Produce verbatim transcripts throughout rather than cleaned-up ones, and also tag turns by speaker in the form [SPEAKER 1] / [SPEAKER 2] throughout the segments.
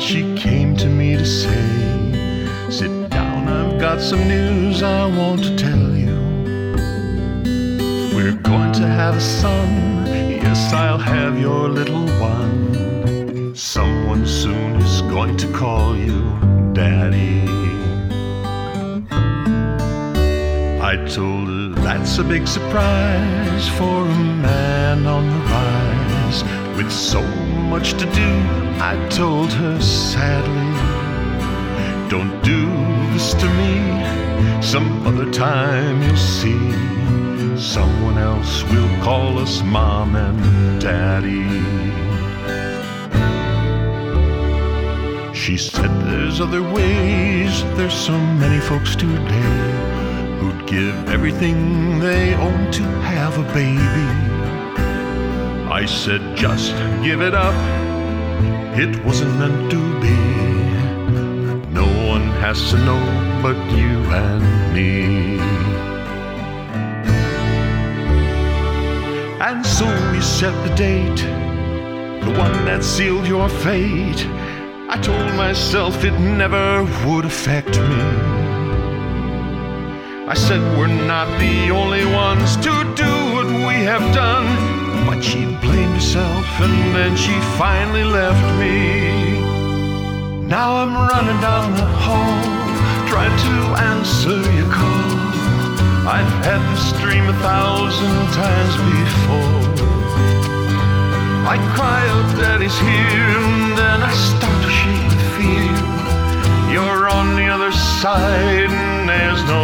[SPEAKER 1] she came to me to say, sit down, I've got some news I want to tell you. We're going to have a son, yes, I'll have your little one. Someone soon is going to call you Daddy. I told her that's a big surprise for a man on the rise. With so much to do, I told her sadly, don't do this to me. Some other time you'll see, someone else will call us Mom and Daddy. She said there's other ways, there's so many folks today who'd give everything they own to have a baby. I said just give it up, it wasn't meant to be. No one has to know but you and me. And so we set the date, the one that sealed your fate. I told myself it never would affect me. I said we're not the only ones to do what we have done. But she blamed herself and then she finally left me. Now I'm running down the hall, trying to answer your call. I've had this dream a thousand times before. I cry out Daddy's here, and then I start to shake with fear. You're on the other side and there's no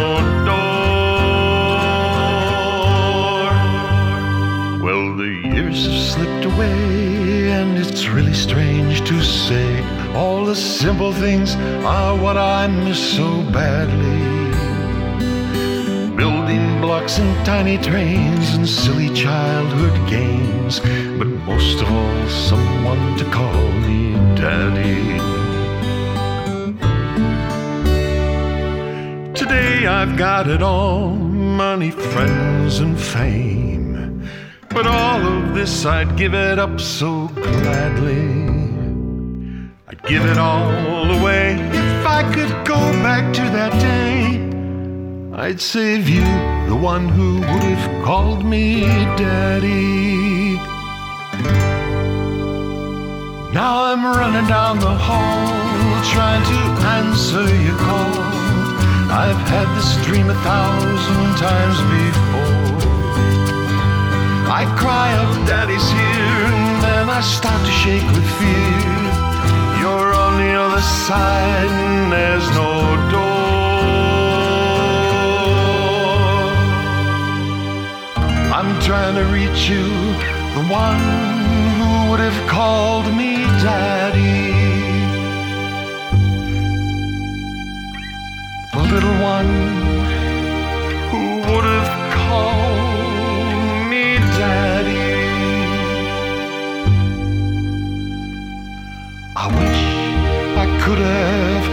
[SPEAKER 1] door. Well, the years have slipped away, and it's really strange to say all the simple things are what I miss so badly. Building blocks and tiny trains and silly childhood games, but most of all, someone to call me Daddy. Today I've got it all, money, friends, and fame. But all of this I'd give it up so gladly. I'd give it all away if I could go back to that day. I'd save you, the one who would have called me Daddy. Now I'm running down the hall, trying to answer your call. I've had this dream a thousand times before. I cry out Daddy's here, and then I start to shake with fear. You're on the other side and there's no door. I'm trying to reach you, the one who would have called me Daddy. The little one who would have called me Daddy. I wish I could have